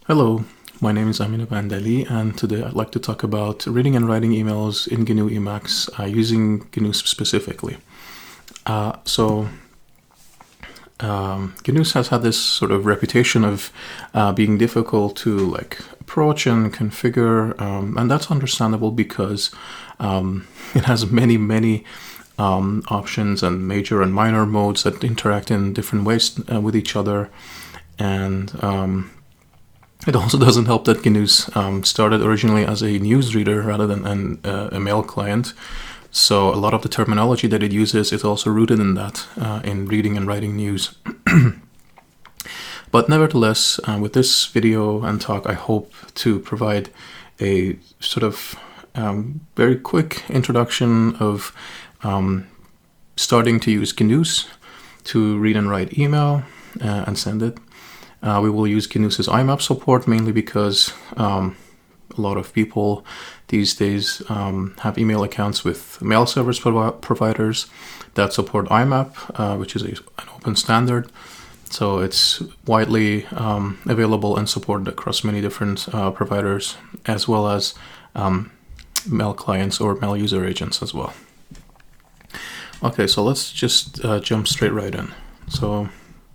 Hello, my name is Amina Bandali, and today I'd like to talk about reading and writing emails in GNU Emacs using GNU specifically. GNU has had this sort of reputation of being difficult to approach and configure, and that's understandable because it has many options and major and minor modes that interact in different ways with each other, and it also doesn't help that GNU started originally as a newsreader rather than a mail client. So a lot of the terminology that it uses is also rooted in that, in reading and writing news. But nevertheless, with this video and talk, I hope to provide a sort of very quick introduction of starting to use GNU to read and write email and send it. We will use GNU's IMAP support mainly because a lot of people these days have email accounts with mail service providers that support IMAP, which is an open standard. So it's widely available and supported across many different providers, as well as mail clients or mail user agents as well. Okay, so let's just jump straight right in. So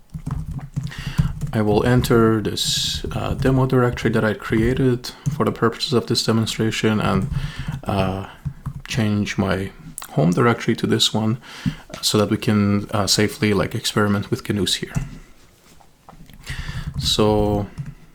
I will enter this demo directory that I created for the purposes of this demonstration and change my home directory to this one so that we can safely experiment with GNU here. So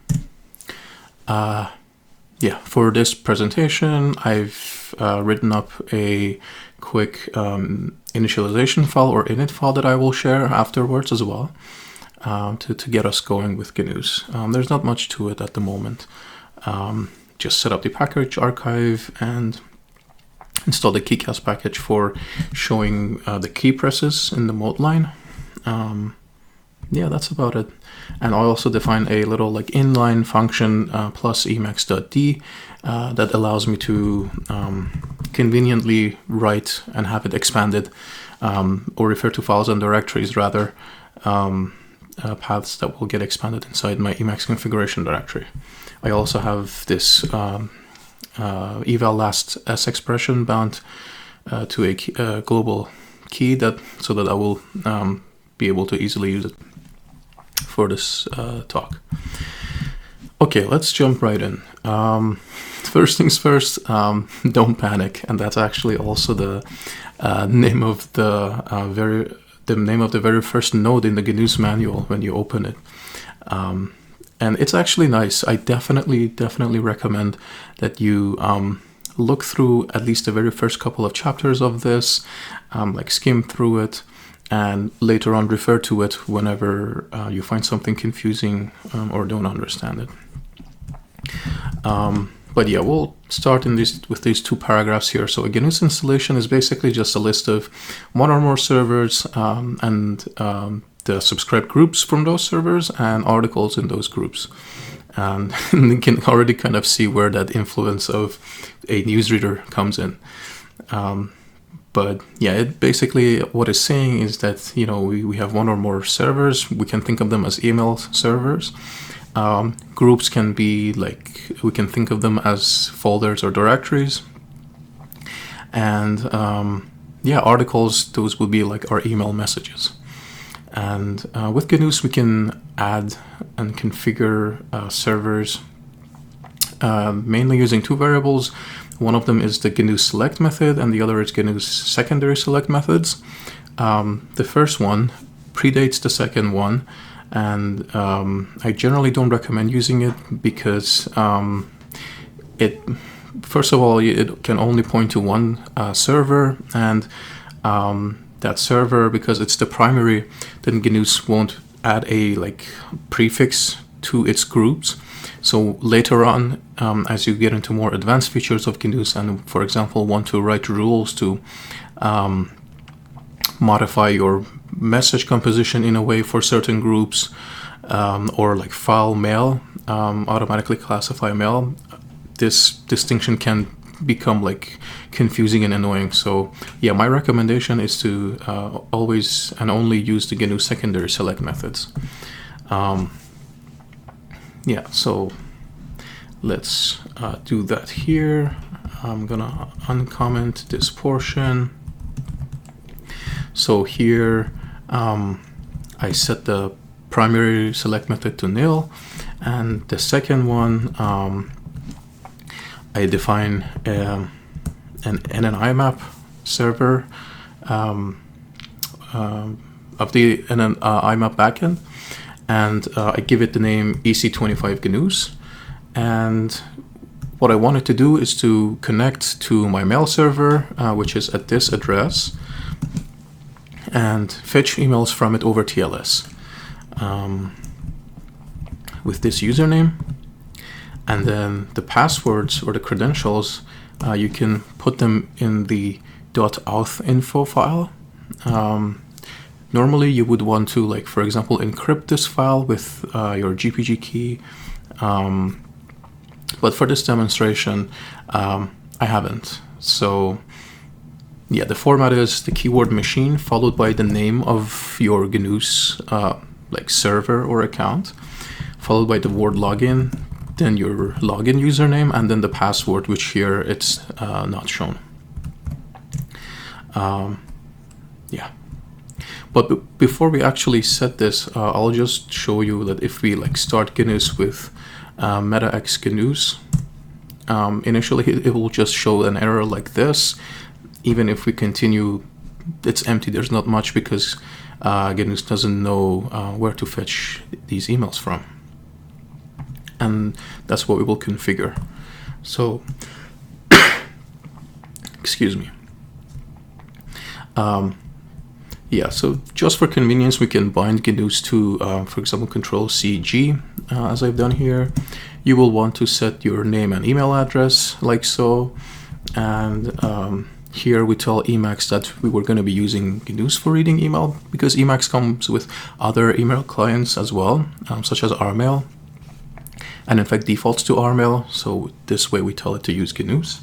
for this presentation, I've written up a quick initialization file or init file that I will share afterwards as well. To get us going with GNU. There's not much to it at the moment. Just set up the package archive and install the KeyCast package for showing the key presses in the mode line. That's about it. And I also define a little inline function plus emacs.d that allows me to conveniently write and have it expanded or refer to files and directories rather. Paths that will get expanded inside my Emacs configuration directory. I also have this eval last s expression bound to a global key so that I will be able to easily use it for this talk. Okay, let's jump right in. First things first, don't panic, and that's actually also the name of the name of the very first node in the GNU manual when you open it. And it's actually nice. I definitely recommend that you look through at least the very first couple of chapters of this, skim through it, and later on refer to it whenever you find something confusing or don't understand it. But yeah, we'll start with these two paragraphs here. So a GNU installation is basically just a list of one or more servers and the subscribed groups from those servers and articles in those groups. And you can already kind of see where that influence of a newsreader comes in. But yeah, it basically what it's saying is that we have one or more servers. We can think of them as email servers. Groups can be we can think of them as folders or directories. And articles, those will be our email messages. And with GNU, we can add and configure servers mainly using two variables. One of them is the GNU select method, and the other is GNU's secondary select methods. The first one predates the second one. And I generally don't recommend using it because first of all, it can only point to one server, and that server, because it's the primary, then GNU won't add a prefix to its groups. So later on, as you get into more advanced features of GNU and, for example, want to write rules to modify your message composition in a way for certain groups, or file mail, automatically classify mail, this distinction can become confusing and annoying. So yeah, my recommendation is to always and only use the GNU secondary select methods. So let's do that here. I'm gonna uncomment this portion. So here I set the primary select method to nil, and the second one I define an IMAP server of the IMAP backend, and I give it the name EC25 GNUs. And what I wanted to do is to connect to my mail server, which is at this address, and fetch emails from it over TLS with this username. And then the passwords or the credentials, you can put them in the .auth info file. Normally you would want to, like, for example, encrypt this file with your GPG key. But for this demonstration, I haven't. So yeah, the format is the keyword machine followed by the name of your GNU's like server or account, followed by the word login, then your login username, and then the password, which here it's not shown. Yeah. But before we actually set this, I'll just show you that if we like start GNUs with MetaX GNUs, initially it will just show an error like this. Even if we continue, it's empty. There's not much because GNUs doesn't know where to fetch these emails from. And that's what we will configure. So, excuse me. Yeah, so just for convenience, we can bind GNUs to, for example, Control-C-G, as I've done here. You will want to set your name and email address like so. And here we tell Emacs that we were going to be using GNUs for reading email, because Emacs comes with other email clients as well, such as Rmail. And in fact defaults to Rmail, so this way we tell it to use GNUs.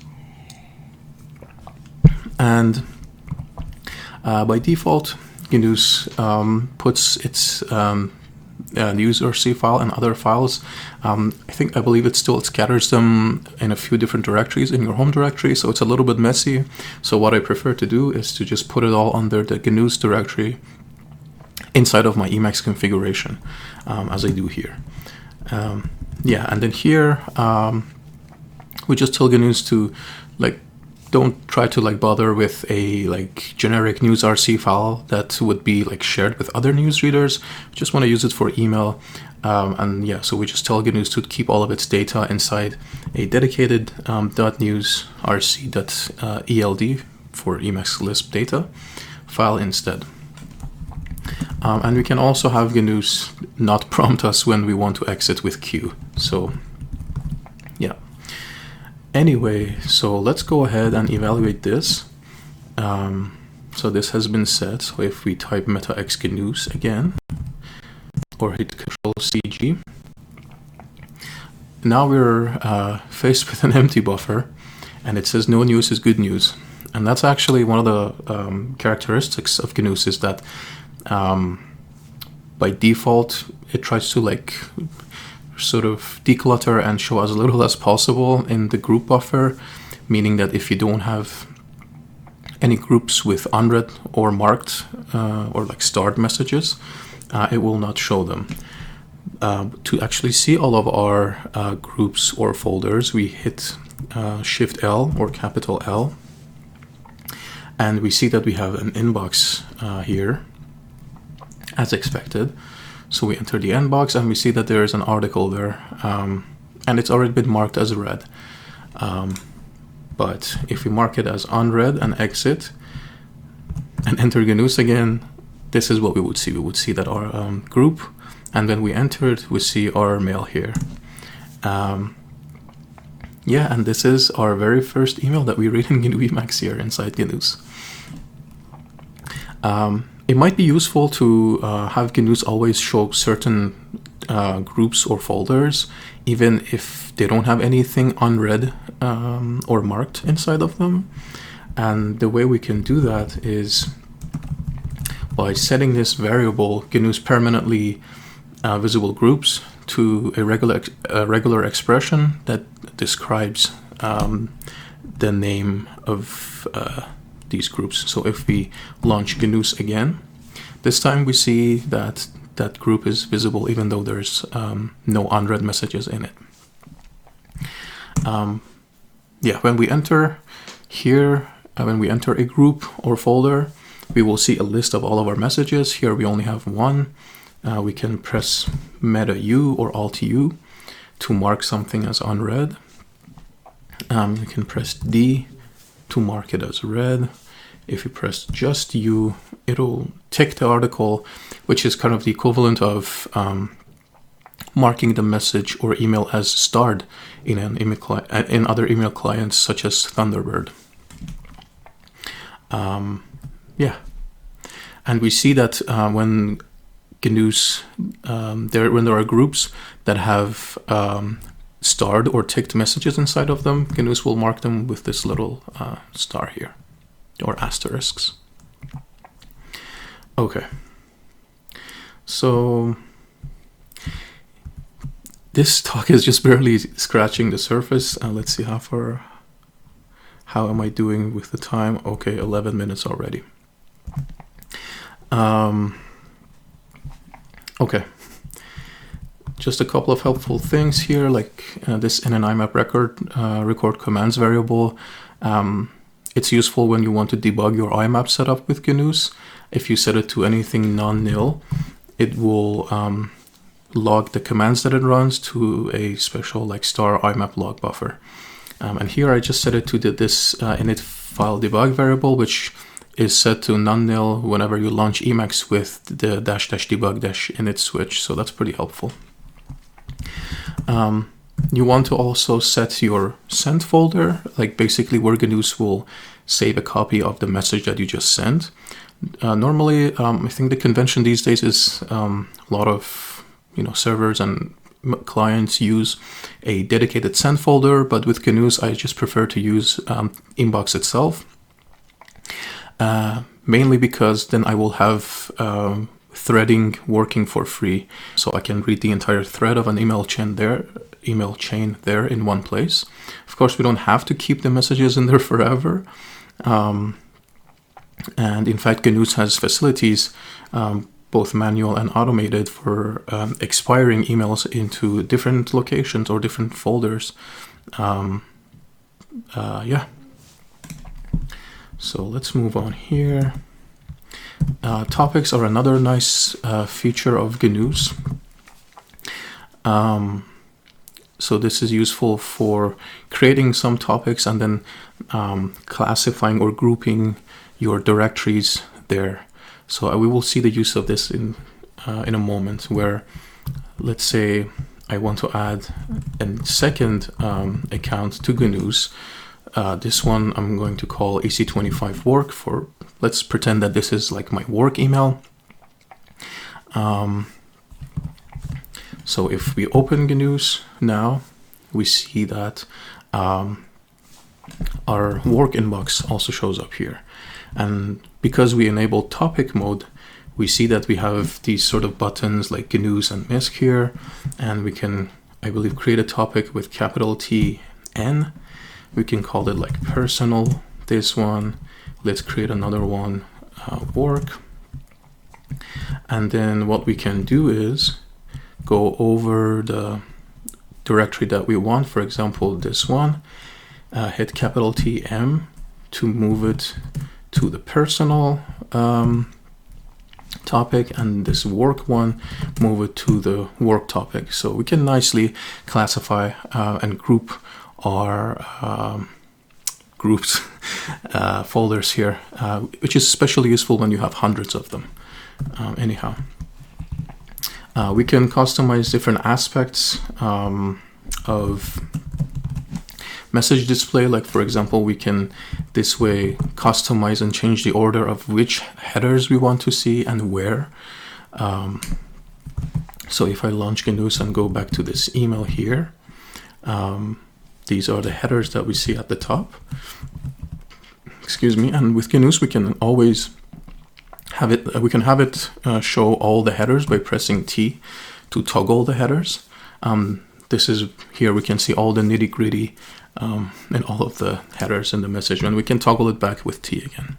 And by default, GNUs puts its user.c file and other files. I believe it scatters them in a few different directories in your home directory, so it's a little bit messy. So what I prefer to do is to just put it all under the GNUs directory inside of my Emacs configuration, as I do here. Yeah, and then here we just tell GNUs to don't try to bother with a generic news.rc file that would be shared with other news readers. We just want to use it for email, and yeah, so we just tell GNUs to keep all of its data inside a dedicated .news.rc.eld for Emacs Lisp data file instead. And we can also have GNUs not prompt us when we want to exit with Q. So yeah. Anyway, so let's go ahead and evaluate this. So this has been set. So if we type MetaX GNUs again, or hit Control-C-G, now we're faced with an empty buffer, and it says no news is good news. And that's actually one of the characteristics of GNUs, is that by default it tries to sort of declutter and show as little as possible in the group buffer, meaning that if you don't have any groups with unread or marked or starred messages, it will not show them. To actually see all of our groups or folders, we hit Shift L or capital L, and we see that we have an inbox here as expected. So we enter the inbox and we see that there is an article there, and it's already been marked as read. But if we mark it as unread and exit and enter GNUs again, this is what we would see. We would see that our group, and when we enter it, we see our mail here. Yeah, and this is our very first email that we read in GNU Emacs here inside GNUs. It might be useful to have GNUs always show certain groups or folders, even if they don't have anything unread or marked inside of them. And the way we can do that is by setting this variable GNUs permanently visible groups to a regular expression that describes the name of these groups. So if we launch GNUs again, this time we see that that group is visible even though there's no unread messages in it. When we enter here, when we enter a group or folder, we will see a list of all of our messages. Here we only have one. We can press Meta U or Alt U to mark something as unread. We can press D to mark it as read. If you press just U, it'll tick the article, which is kind of the equivalent of marking the message or email as starred in in other email clients such as Thunderbird. And we see that when GNUs, when there are groups that have starred or ticked messages inside of them, GNUs will mark them with this little star here, or asterisks. Okay, so this talk is just barely scratching the surface. Let's see how am I doing with the time? Okay, 11 minutes already. Okay, just a couple of helpful things here, like this in an IMAP record commands variable. It's useful when you want to debug your IMAP setup with GNUs. If you set it to anything non-nil, it will log the commands that it runs to a special like star IMAP log buffer. And here I just set it to this init file debug variable, which is set to non-nil whenever you launch Emacs with the --debug--init switch. So that's pretty helpful. You want to also set your sent folder, like basically where GNUs will save a copy of the message that you just sent. Normally, I think the convention these days is a lot of servers and clients use a dedicated send folder, but with GNUs I just prefer to use Inbox itself, mainly because then I will have threading working for free, so I can read the entire thread of an email chain there in one place. Of course, we don't have to keep the messages in there forever, and in fact GNUs has facilities, both manual and automated, for expiring emails into different locations or different folders. So let's move on here. Topics are another nice feature of GNUs. So this is useful for creating some topics and then classifying or grouping your directories there. So we will see the use of this in a moment, where let's say I want to add a second account to GNUs. This one I'm going to call AC25 work for. Let's pretend that this is like my work email. So if we open GNUs now, we see that our work inbox also shows up here. And because we enable topic mode, we see that we have these sort of buttons like GNUs and MISC here, and we can, I believe, create a topic with capital T N. We can call it like personal, this one. Let's create another one, work. And then what we can do is go over the directory that we want, for example, this one, hit capital T M to move it to the personal topic, and this work one, move it to the work topic. So we can nicely classify and group our groups folders here, which is especially useful when you have hundreds of them. Anyhow, we can customize different aspects of message display. Like, for example, we can this way customize and change the order of which headers we want to see and where. So if I launch GNUs and go back to this email here, these are the headers that we see at the top. Excuse me. And with GNUs, we can always have it show all the headers by pressing T to toggle the headers. This is here we can see all the nitty gritty and all of the headers in the message, and we can toggle it back with T again.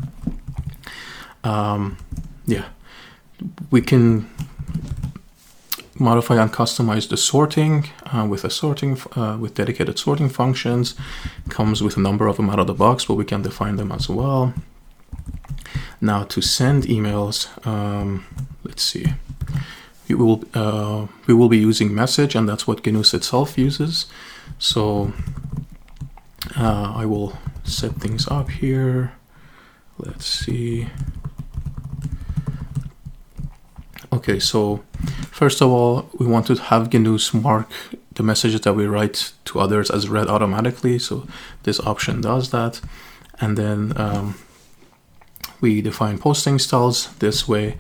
Yeah, we can modify and customize the sorting with dedicated sorting functions. Comes with a number of them out of the box, but we can define them as well. Now to send emails, let's see. We will be using message, and that's what GNU's itself uses. So I will set things up here. Let's see. Okay, so first of all, we want to have GNU's mark the messages that we write to others as read automatically. So this option does that. And then we define posting styles this way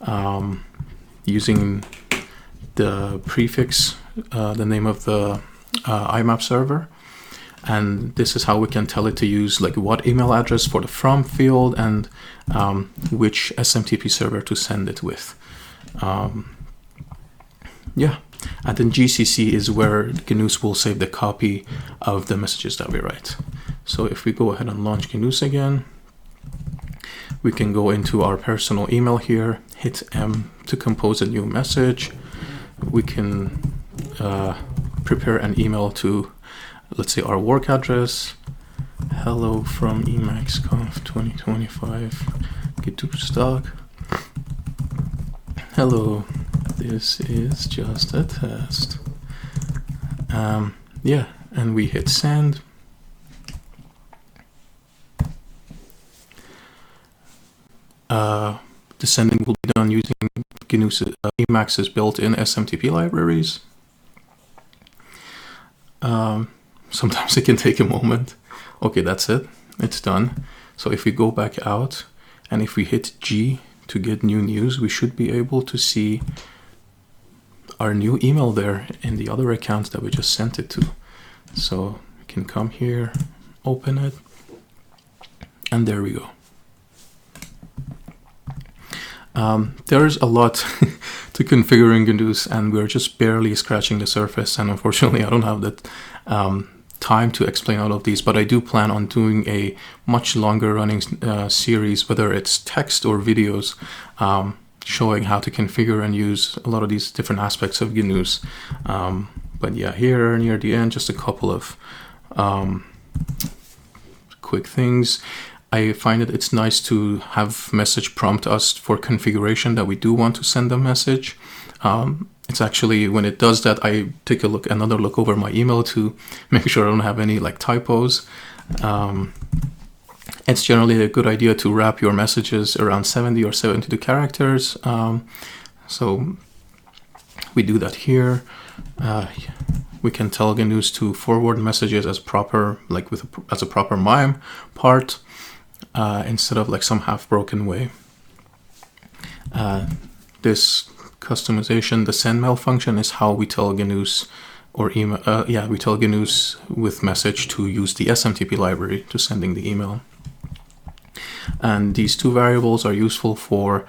using the prefix, the name of the IMAP server. And this is how we can tell it to use like what email address for the from field and which SMTP server to send it with. Yeah, and then GCC is where GNU's will save the copy of the messages that we write. So if we go ahead and launch GNU's again, we can go into our personal email here, hit M to compose a new message. We can prepare an email to, let's say, our work address. Hello from Emacsconf 2025 Geburtstag. Hello, this is just a test. Yeah, and we hit send. The sending will be done using GNU's Emacs's built-in SMTP libraries. Sometimes it can take a moment. Okay, that's it. It's done. So if we go back out and if we hit G to get new news, we should be able to see our new email there in the other accounts that we just sent it to. So we can come here, open it, and there we go. There's a lot to configure in GNU's, and we're just barely scratching the surface, and unfortunately I don't have that time to explain all of these, but I do plan on doing a much longer running series, whether it's text or videos, showing how to configure and use a lot of these different aspects of GNU's. But yeah, here near the end, just a couple of quick things. I find that it's nice to have message prompt us for configuration that we do want to send a message. It's actually, when it does that, I take another look over my email to make sure I don't have any like typos. It's generally a good idea to wrap your messages around 70 or 72 characters. So we do that here. We can tell GNU's to forward messages as proper, like as a proper MIME part, instead of like some half-broken way. This customization, the send mail function, is how we tell GNU's or email. We tell GNU's with message to use the SMTP library to sending the email. And these two variables are useful for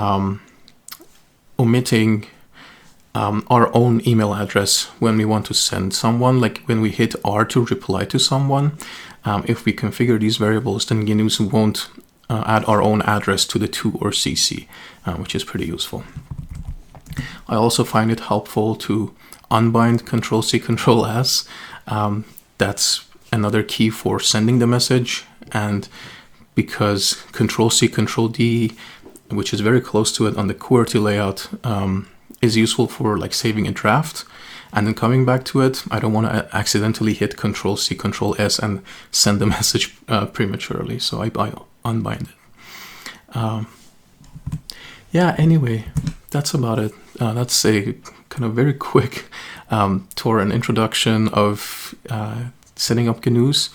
omitting our own email address when we want to send someone, like when we hit R to reply to someone. If we configure these variables, then GNU's won't add our own address to the to or CC, which is pretty useful. I also find it helpful to unbind Control-C, Control-S. That's another key for sending the message, and because Control-C, Control-D, which is very close to it on the QWERTY layout, is useful for like saving a draft and then coming back to it. I don't want to accidentally hit Control-C, Control-S and send the message prematurely, so I unbind it. Yeah, anyway, that's about it. That's a kind of very quick tour and introduction of setting up GNU's.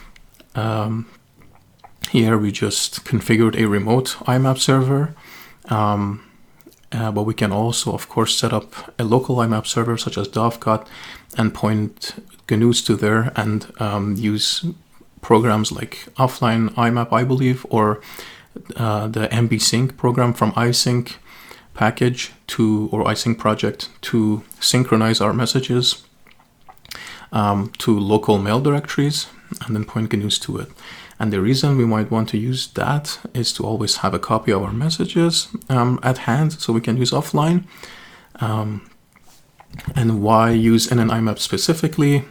Here we just configured a remote IMAP server, but we can also, of course, set up a local IMAP server such as Dovecot and point GNU's to there and use programs like offline IMAP, I believe, or the MB Sync program from iSync package or async project to synchronize our messages to local mail directories and then point GNUs to it. And the reason we might want to use that is to always have a copy of our messages at hand so we can use offline. And why use NN IMAP specifically?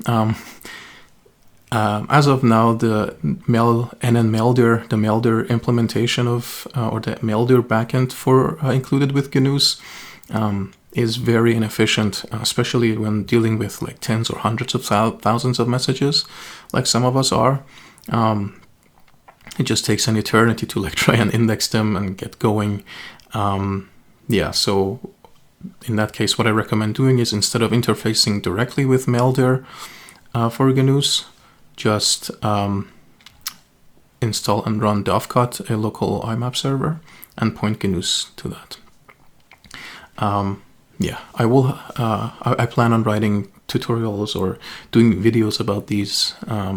As of now, the NN Maildir, the Maildir implementation of, or the Maildir backend for included with GNUs is very inefficient, especially when dealing with like tens or hundreds of thousands of messages, like some of us are. It just takes an eternity to like try and index them and get going. So in that case, what I recommend doing is, instead of interfacing directly with Maildir for GNUs, just install and run Dovecot, a local IMAP server, and point GNUs to that. I plan on writing tutorials or doing videos about these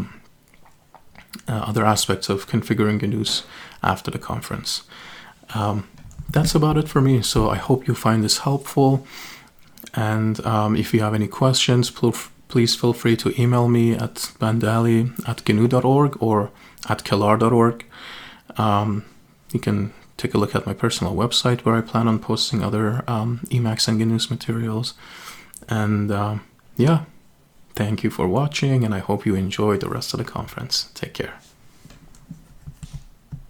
other aspects of configuring GNUs after the conference. That's about it for me. So I hope you find this helpful. And if you have any questions, please feel free to email me at bandali@gnu.org or at kellar.org. You can take a look at my personal website where I plan on posting other Emacs and GNUs materials. And thank you for watching, and I hope you enjoy the rest of the conference. Take care.